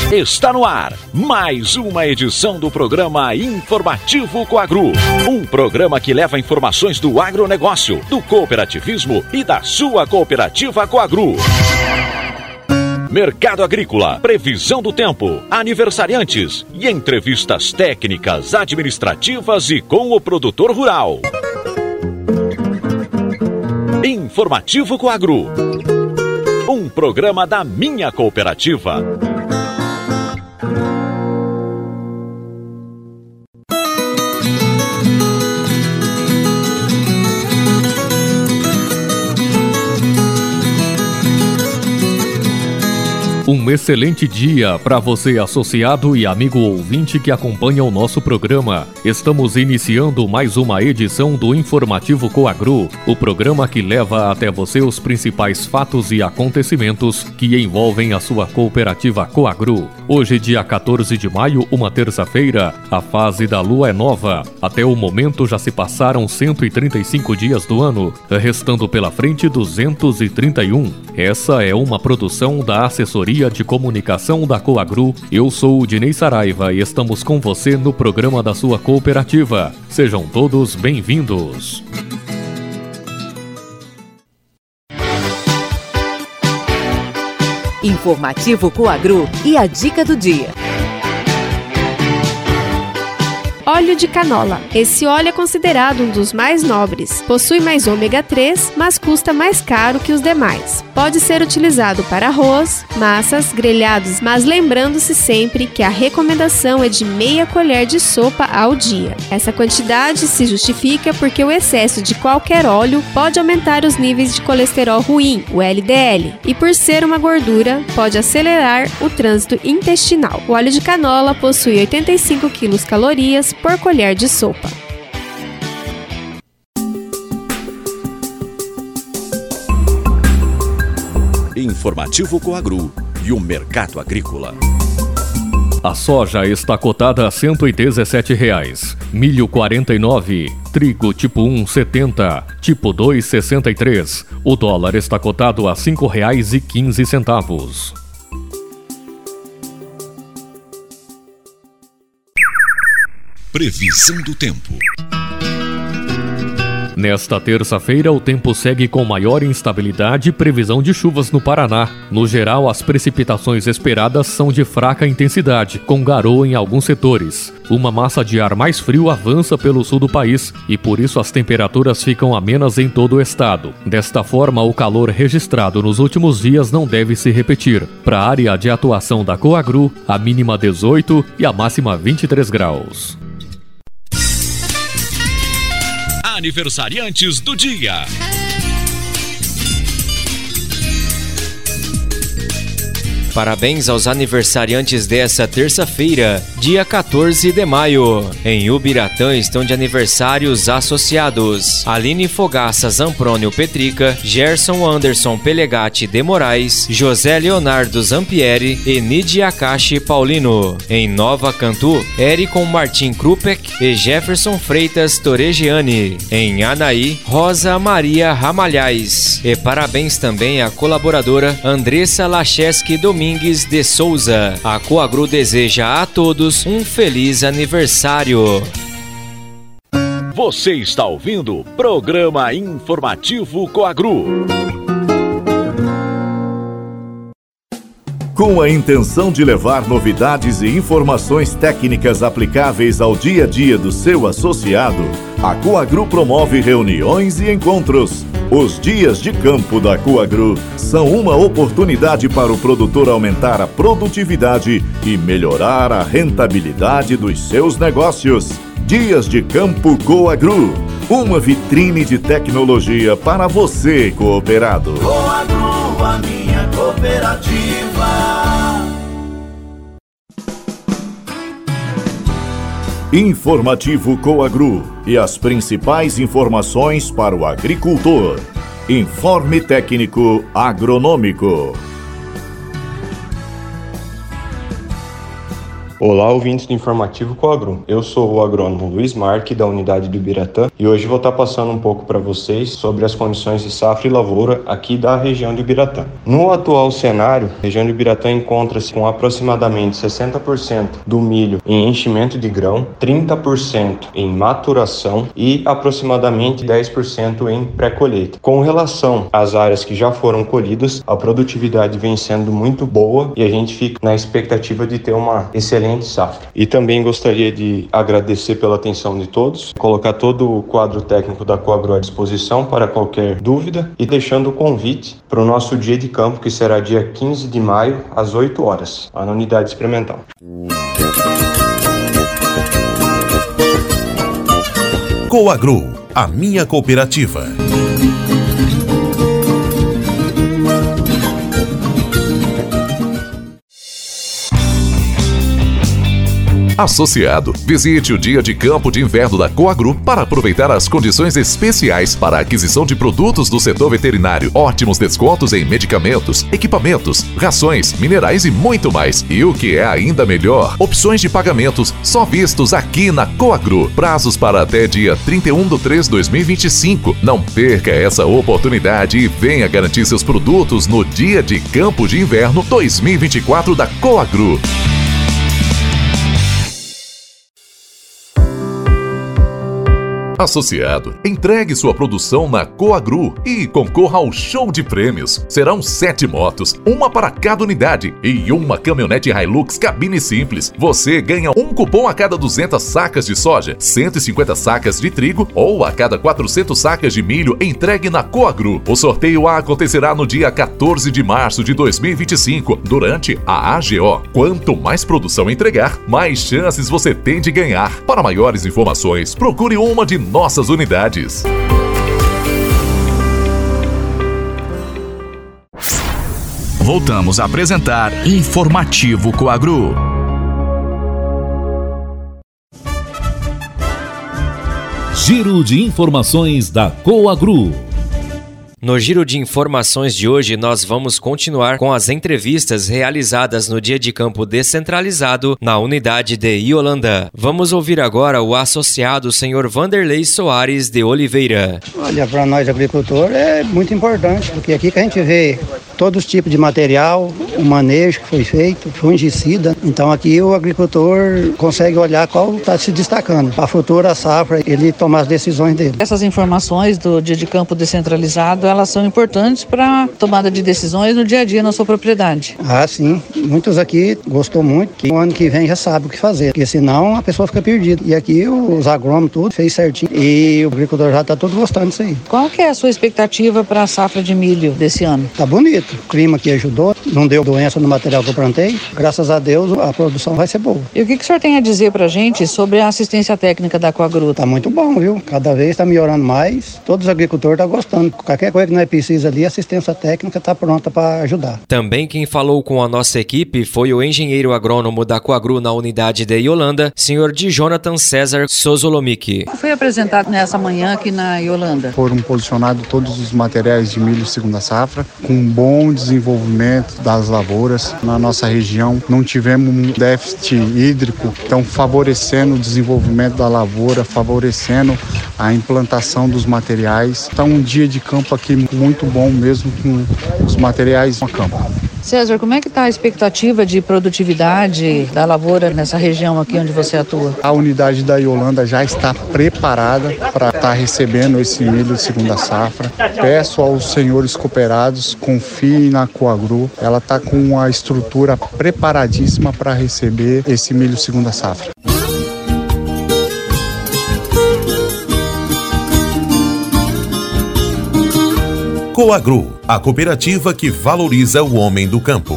Está no ar mais uma edição do programa Informativo Coagro. Um programa que leva informações do agronegócio, do cooperativismo e da sua cooperativa Coagro. Mercado agrícola, previsão do tempo, aniversariantes e entrevistas técnicas, administrativas e com o produtor rural. Informativo Coagro. Um programa da minha cooperativa. Um excelente dia para você, associado e amigo ouvinte que acompanha o nosso programa. Estamos iniciando mais uma edição do Informativo Coagro, o programa que leva até você os principais fatos e acontecimentos que envolvem a sua cooperativa Coagro. Hoje, dia 14 de maio, uma terça-feira, a fase da lua é nova. Até o momento já se passaram 135 dias do ano, restando pela frente 231. Essa é uma produção da Assessoria de Comunicação da Coagro. Eu sou o Dinei Saraiva e estamos com você no programa da sua cooperativa. Sejam todos bem-vindos. Informativo Coagro e a dica do dia. Óleo de canola. Esse óleo é considerado um dos mais nobres. Possui mais ômega 3, mas custa mais caro que os demais. Pode ser utilizado para arroz, massas, grelhados, mas lembrando-se sempre que a recomendação é de meia colher de sopa ao dia. Essa quantidade se justifica porque o excesso de qualquer óleo pode aumentar os níveis de colesterol ruim, o LDL, e por ser uma gordura, pode acelerar o trânsito intestinal. O óleo de canola possui 85 quilocalorias por colher de sopa. Informativo Coagro e o mercado agrícola. A soja está cotada a R$ 117,00, milho R$ 49,00, trigo tipo 1 R$ 70,00, tipo 2 R$ 63,00. O dólar está cotado a R$ 5,15. Previsão do tempo. Nesta terça-feira, o tempo segue com maior instabilidade e previsão de chuvas no Paraná. No geral, as precipitações esperadas são de fraca intensidade, com garoa em alguns setores. Uma massa de ar mais frio avança pelo sul do país e por isso as temperaturas ficam amenas em todo o estado. Desta forma, o calor registrado nos últimos dias não deve se repetir. Para a área de atuação da Coagro, a mínima 18 e a máxima 23 graus. Aniversariantes do dia. Parabéns aos aniversariantes dessa terça-feira, dia 14 de maio. Em Ubiratã estão de aniversário os associados: Aline Fogaça Zamprônio Petrica, Gerson Anderson Pelegatti de Moraes, José Leonardo Zampieri e Nidia Akashi Paulino. Em Nova Cantu, Ericon Martim Krupek e Jefferson Freitas Toregiani. Em Anaí, Rosa Maria Ramalhais. E parabéns também à colaboradora Andressa Lacheski Domingues de Souza. A Coagro deseja a todos um feliz aniversário. Você está ouvindo o programa Informativo Coagro. Com a intenção de levar novidades e informações técnicas aplicáveis ao dia a dia do seu associado, a Coagro promove reuniões e encontros. Os dias de campo da Coagro são uma oportunidade para o produtor aumentar a produtividade e melhorar a rentabilidade dos seus negócios. Dias de Campo Coagro, uma vitrine de tecnologia para você, cooperado. Coagro, a minha cooperativa. Informativo Coagro e as principais informações para o agricultor. Informe técnico agronômico. Olá, ouvintes do Informativo Coagro. Eu sou o agrônomo Luiz Marque, da unidade do Ubiratã, e hoje vou estar passando um pouco para vocês sobre as condições de safra e lavoura aqui da região de Ubiratã. No atual cenário, a região de Ubiratã encontra-se com aproximadamente 60% do milho em enchimento de grão, 30% em maturação e aproximadamente 10% em pré-colheita. Com relação às áreas que já foram colhidas, a produtividade vem sendo muito boa e a gente fica na expectativa de ter uma excelente safra. E também gostaria de agradecer pela atenção de todos, colocar todo o quadro técnico da Coagro à disposição para qualquer dúvida e deixando o convite para o nosso dia de campo, que será dia 15 de maio, às 8 horas, lá na unidade experimental. Coagro, a minha cooperativa. Associado, visite o Dia de Campo de Inverno da Coagro para aproveitar as condições especiais para a aquisição de produtos do setor veterinário. Ótimos descontos em medicamentos, equipamentos, rações, minerais e muito mais. E o que é ainda melhor, opções de pagamentos só vistos aqui na Coagro. Prazos para até dia 31/3/2025. Não perca essa oportunidade e venha garantir seus produtos no Dia de Campo de Inverno 2024 da Coagro. Associado, entregue sua produção na Coagro e concorra ao show de prêmios. Serão 7 motos, uma para cada unidade e uma caminhonete Hilux cabine simples. Você ganha um cupom a cada 200 sacas de soja, 150 sacas de trigo ou a cada 400 sacas de milho entregue na Coagro. O sorteio acontecerá no dia 14 de março de 2025, durante a AGO. Quanto mais produção entregar, mais chances você tem de ganhar. Para maiores informações, procure uma de nossas unidades. Voltamos a apresentar Informativo Coagro. Giro de informações da Coagro. No Giro de Informações de hoje, nós vamos continuar com as entrevistas realizadas no Dia de Campo Descentralizado na unidade de Iolanda. Vamos ouvir agora o associado Sr. Vanderlei Soares de Oliveira. Olha, para nós agricultores é muito importante, porque aqui que a gente vê todos os tipos de material, o manejo que foi feito, fungicida. Então aqui o agricultor consegue olhar qual está se destacando. Para a futura safra, ele tomar as decisões dele. Essas informações do Dia de Campo Descentralizado, elas são importantes para a tomada de decisões no dia a dia na sua propriedade. Ah, sim. Muitos aqui gostou muito, que o ano que vem já sabe o que fazer, porque senão a pessoa fica perdida. E aqui os agrônomos tudo fez certinho e o agricultor já está todo gostando disso aí. Qual que é a sua expectativa para a safra de milho desse ano? Tá bonito. O clima aqui ajudou, não deu doença no material que eu plantei. Graças a Deus a produção vai ser boa. E o que o senhor tem a dizer para a gente sobre a assistência técnica da Coagro? Tá muito bom, viu? Cada vez está melhorando mais. Todos os agricultores estão gostando. Qualquer coisa que não é precisa ali, a assistência técnica está pronta para ajudar. Também quem falou com a nossa equipe foi o engenheiro agrônomo da Coagro na unidade de Iolanda, Sr. Jonathan César Sozolomic. O que foi apresentado nessa manhã aqui na Iolanda? Foram posicionados todos os materiais de milho segunda safra, com um bom desenvolvimento das lavouras. Na nossa região não tivemos um déficit hídrico, então favorecendo o desenvolvimento da lavoura, favorecendo a implantação dos materiais. Então um dia de campo aqui muito bom mesmo, com os materiais no campo. César, como é que está a expectativa de produtividade da lavoura nessa região aqui onde você atua? A unidade da Iolanda já está preparada para estar recebendo esse milho de segunda safra. Peço aos senhores cooperados, confiem na Coagro. Ela está com uma estrutura preparadíssima para receber esse milho de segunda safra. Coagro, a cooperativa que valoriza o homem do campo.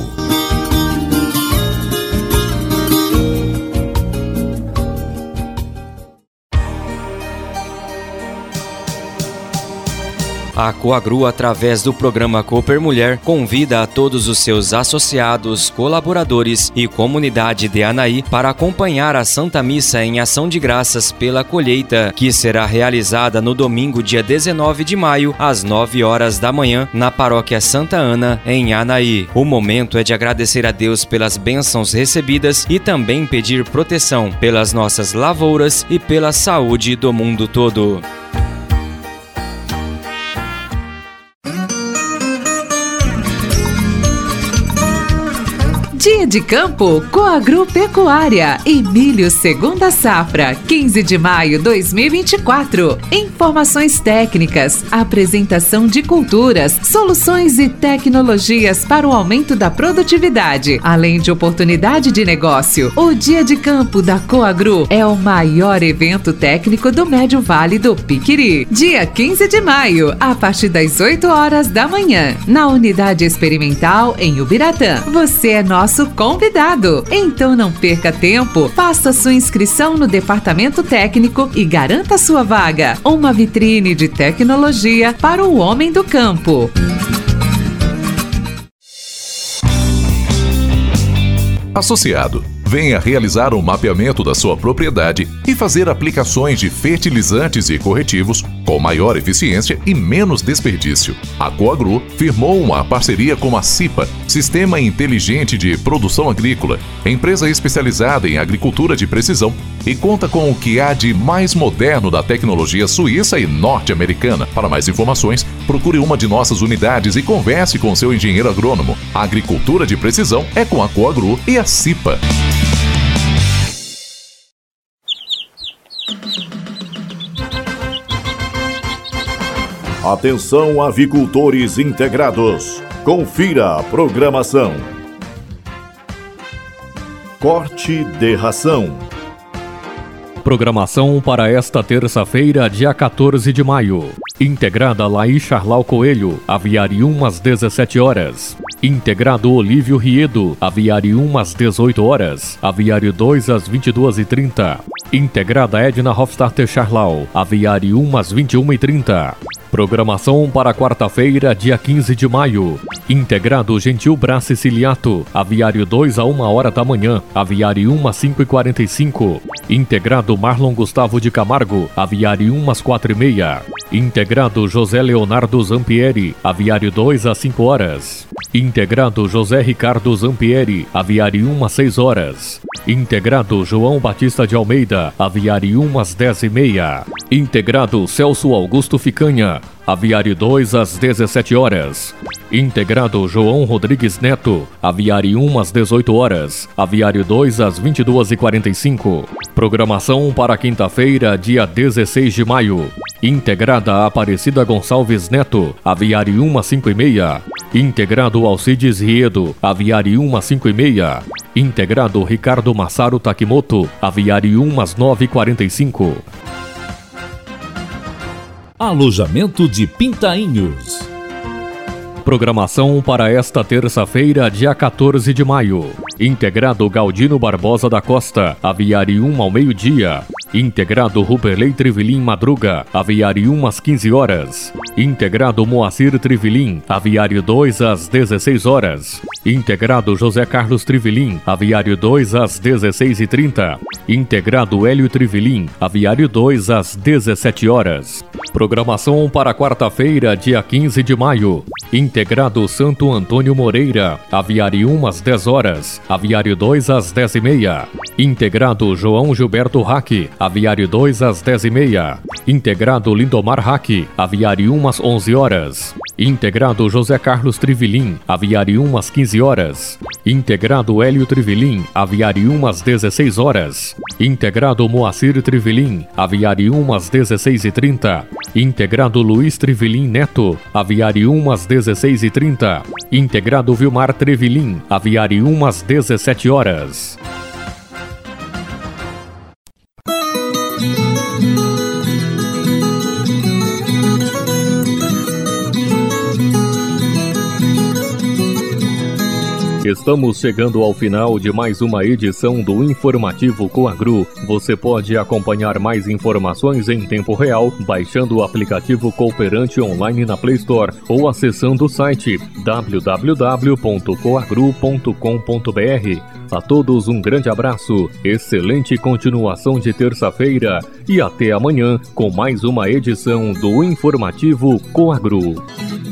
A Coagru, através do programa Cooper Mulher, convida a todos os seus associados, colaboradores e comunidade de Anaí para acompanhar a Santa Missa em ação de graças pela colheita, que será realizada no domingo, dia 19 de maio, às 9 horas da manhã, na Paróquia Santa Ana, em Anaí. O momento é de agradecer a Deus pelas bênçãos recebidas e também pedir proteção pelas nossas lavouras e pela saúde do mundo todo. Dia de Campo, Coagru Pecuária e Milho Segunda Safra, 15 de maio 2024. Informações técnicas, apresentação de culturas, soluções e tecnologias para o aumento da produtividade, além de oportunidade de negócio. O Dia de Campo da Coagru é o maior evento técnico do Médio Vale do Piquiri. Dia 15 de maio, a partir das 8 horas da manhã, na Unidade Experimental em Ubiratã. Você é nosso convidado. Então não perca tempo, faça sua inscrição no Departamento Técnico e garanta sua vaga. Uma vitrine de tecnologia para o homem do campo. Associado, venha realizar um mapeamento da sua propriedade e fazer aplicações de fertilizantes e corretivos com maior eficiência e menos desperdício. A Coagru firmou uma parceria com a CIPA, Sistema Inteligente de Produção Agrícola, empresa especializada em agricultura de precisão, e conta com o que há de mais moderno da tecnologia suíça e norte-americana. Para mais informações, procure uma de nossas unidades e converse com seu engenheiro agrônomo. A agricultura de precisão é com a Coagru e a CIPA. Atenção, avicultores integrados. Confira a programação. Corte de ração. Programação para esta terça-feira, dia 14 de maio. Integrada Laís Charlau Coelho, aviário 1 às 17 horas. Integrado Olívio Riedo, aviário 1 às 18 horas. Aviário 2 às 22h30. Integrada Edna Hofstadter Charlau, aviário 1 às 21h30. Programação para quarta-feira, dia 15 de maio. Integrado Gentil Brás Siciliato, aviário 2 a 1 hora da manhã, aviário 1 às 5h45. Integrado Marlon Gustavo de Camargo, aviário 1 às 4h30. Integrado José Leonardo Zampieri, aviário 2 às 5 horas. Integrado José Ricardo Zampieri, aviário 1 às 6 horas. Integrado João Batista de Almeida, aviário 1 às 10h30. Integrado Celso Augusto Ficanha, aviário 2 às 17 horas. Integrado João Rodrigues Neto, aviário 1 às 18 horas, aviário 2 às 22h45. Programação para quinta-feira, dia 16 de maio. Integrada Aparecida Gonçalves Neto, aviário 1 às 5h30. Integrado Alcides Riedo, aviário 1 às 5h30. Integrado Ricardo Massaro Takimoto, aviário 1 às 9h45. Alojamento de Pintainhos. Programação para esta terça-feira, dia 14 de maio. Integrado Galdino Barbosa da Costa, aviário 1 ao meio-dia. Integrado Ruperley Trivelin Madruga, aviário 1 às 15 horas. Integrado Moacir Trivelin, aviário 2 às 16 horas. Integrado José Carlos Trivelin, aviário 2 às 16h30. Integrado Hélio Trivelin, aviário 2 às 17 horas. Programação para quarta-feira, dia 15 de maio. Integrado Santo Antônio Moreira, aviário 1 às 10 horas, aviário 2 às 10h30. Integrado João Gilberto Hack, aviário 2 às 10h30. Integrado Lindomar Hack, aviário 1 às 11 horas. Integrado José Carlos Trivelin, aviário 1 às 15 horas. Integrado Hélio Trivelin, aviário 1 às 16 horas. Integrado Moacir Trivelin, aviário 1 às 16h30. Integrado Luiz Trivelin Neto, aviário 1 às 16h30. Integrado Vilmar Trivelin, aviário 1 às 17 horas. Estamos chegando ao final de mais uma edição do Informativo Coagru. Você pode acompanhar mais informações em tempo real baixando o aplicativo Cooperante online na Play Store ou acessando o site www.coagru.com.br. A todos um grande abraço, excelente continuação de terça-feira e até amanhã com mais uma edição do Informativo Coagru.